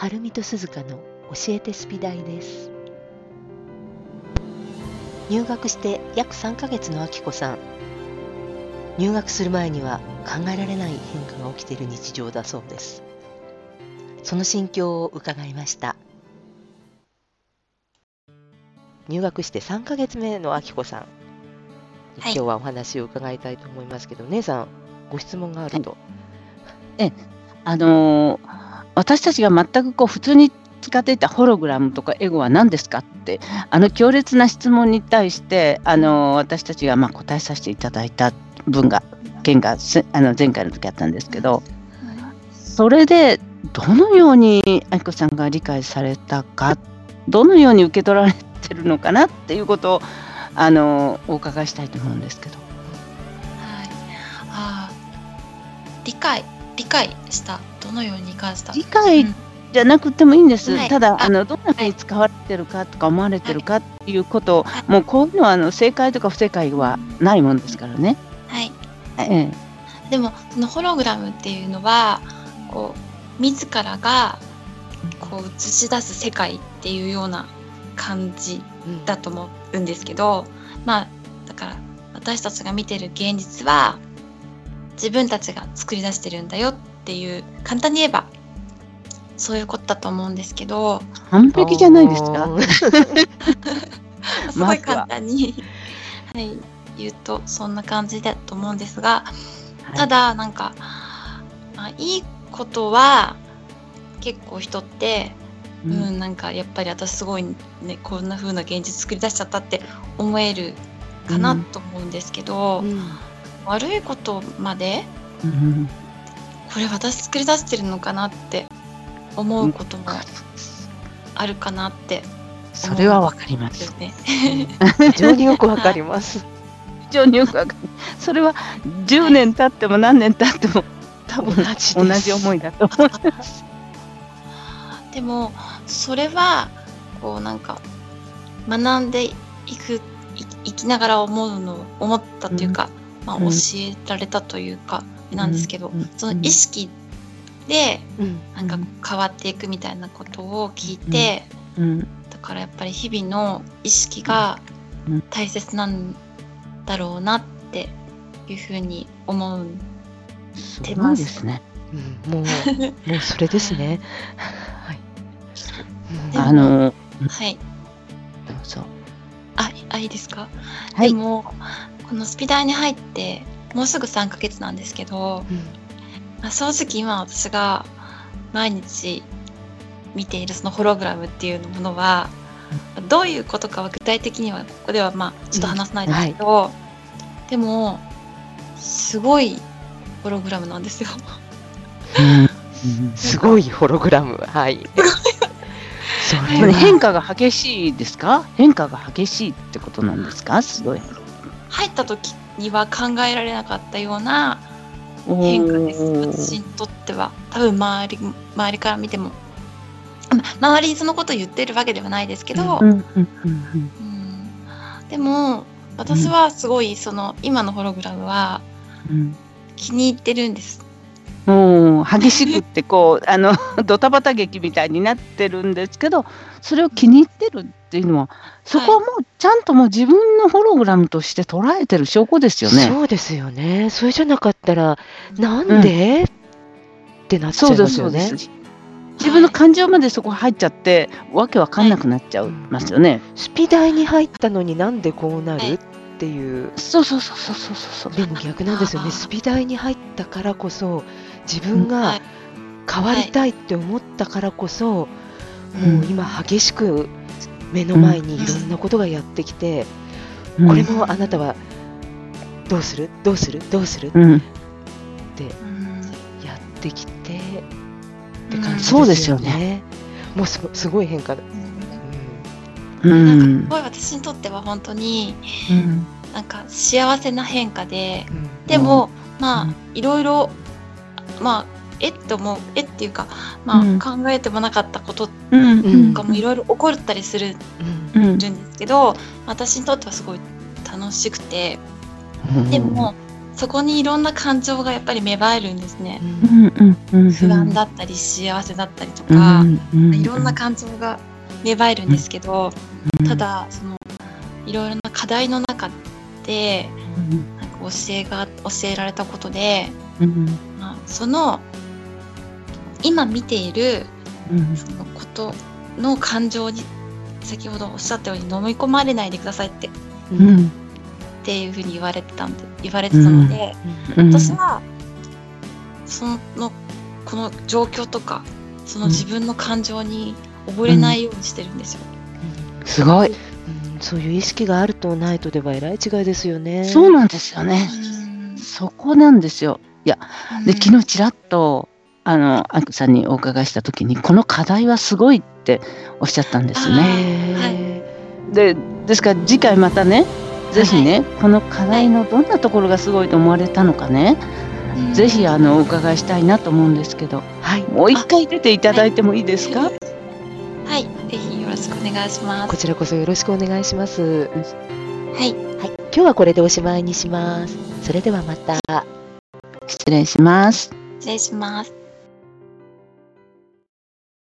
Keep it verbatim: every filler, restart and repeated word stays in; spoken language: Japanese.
はるみとすずかの教えてスピ大です。入学して約さんかげつのあきこさん。入学する前には考えられない変化が起きている日常だそうです。その心境を伺いました。入学してさんかげつめのあきこさん、はい、今日はお話を伺いたいと思いますけど、姉さんご質問があると。 えあのー、私たちが全くこう普通に使っていたホログラムとかエゴは何ですかってあの強烈な質問に対してあの私たちがまあ答えさせていただいた文が件があの前回の時あったんですけど、それでどのようにあきこさんが理解されたか、どのように受け取られてるのかなっていうことをあのお伺いしたいと思うんですけど。はい、 あ理解理解したどのように理解した理解、うんじゃなくてもいいんです、はい、ただあのどんなふうに使われてるかとか思われてるかっていうこと、はい、もうこういうのはあの正解とか不正解はないもんですからね。 はい、 ええ、 でもそのホログラムっていうのはこう自らがこう映し出す世界っていうような感じだと思うんですけど、まあだから私たちが見てる現実は自分たちが作り出してるんだよっていう、簡単に言えばそういうことだと思うんですけど。 完璧じゃないですかすごい簡単に、はい、言うとそんな感じだと思うんですが、はい、ただなんか、まあ、いいことは結構人って、うんうん、なんかやっぱり私すごい、ね、こんな風な現実作り出しちゃったって思えるかなと思うんですけど、うんうん、悪いことまで、うん、これ私作り出してるのかなって思うこともあるかなって思うんですよね。 それはわかります。 非常によくわかります。 非常によくわかる。それはじゅうねん経っても何年経っても多分同じ、同じ思いだと思います。 でもそれはこうなんか学んでいく生きながら思うの思ったというか、うんまあ、教えられたというか、うん、なんですけど、うん、その意識で、うん、なんか変わっていくみたいなことを聞いて、うん、だからやっぱり日々の意識が大切なんだろうなっていうふうに思うてます。 すごいですね。 うん、もうもうそれですね。はい。 あのはいどうぞ。 ああいいですか。 はい、 でもこのスピ大に入ってもうすぐさんかげつなんですけど。うんまあ、正直今私が毎日見ているそのホログラムっていうものはどういうことかは具体的にはここではまあちょっと話さないですけど、うんはい、でもすごいホログラムなんですよ。 うん、すごいホログラムはいそれは変化が激しいですか？変化が激しいってことなんですか？すごい入った時には考えられなかったような変化です。私にとっては多分周り周りから見ても周りにそのことを言ってるわけではないですけど、うんうんうんうん、でも私はすごいその今のホログラムは気に入ってるんです。 もう激しくってこうあのドタバタ劇みたいになってるんですけど、それを気に入ってるっていうのはそこはもうちゃんともう自分のホログラムとして捉えてる証拠ですよね。 そうですよね。それじゃなかったらなんで、うん、ってなっちゃいますよね。そうです。 自分の感情までそこ入っちゃってわけわかんなくなっちゃいますよね。 スピ大に入ったのになんでこうなるっていう。 そうそうそうそうそうそう。 でも逆なんですよね。スピ大に入ったからこそ自分が変わりたいって思ったからこそ、うん、もう今激しく目の前にいろんなことがやってきて、うん、これもあなたはどうするどうするどうする、うん、ってやってきて、って感じですよね。 そうですよね。 もう す, すごい変化だ、 うんうん、なんかすごい私にとっては本当に、うん、なんか幸せな変化で、うん、でも、うん、まあいろいろまあえって思うえっていうか、まあ、うん、考えてもなかったこととかもいろいろ起こったりする、うん、るんですけど、私にとってはすごい楽しくて、うん、でもそこにいろんな感情がやっぱり芽生えるんですね。不安だったり幸せだったりとか、いろんな感情が芽生えるんですけど、ただそのいろいろな課題の中でなんか教えが教えられたことで、まあ、その今見ているそのことの感情に先ほどおっしゃったように飲み込まれないでくださいって、うん、っていうふうに言われてたんで言われてたので、うん、私はそのこの状況とかその自分の感情に溺れないようにしてるんですよ。 うんうん、すごい、うん、そういう意識があるとないとではえらい違いですよね。 そうなんですよね。うん、そこなんですよ。いや、で昨日ちらっとあのアンクさんにお伺いした時にこの課題はすごいっておっしゃったんですね。はい、でですから次回またねぜひね、はい、この課題のどんなところがすごいと思われたのかね、はい、ぜひあのお伺いしたいなと思うんですけど、はい、もう一回出ていただいてもいいですか？はい、 はい、ぜひよろしくお願いします。 こちらこそよろしくお願いします。はい、 はい、 今日はこれでおしまいにします。それではまた。 失礼します。 失礼します。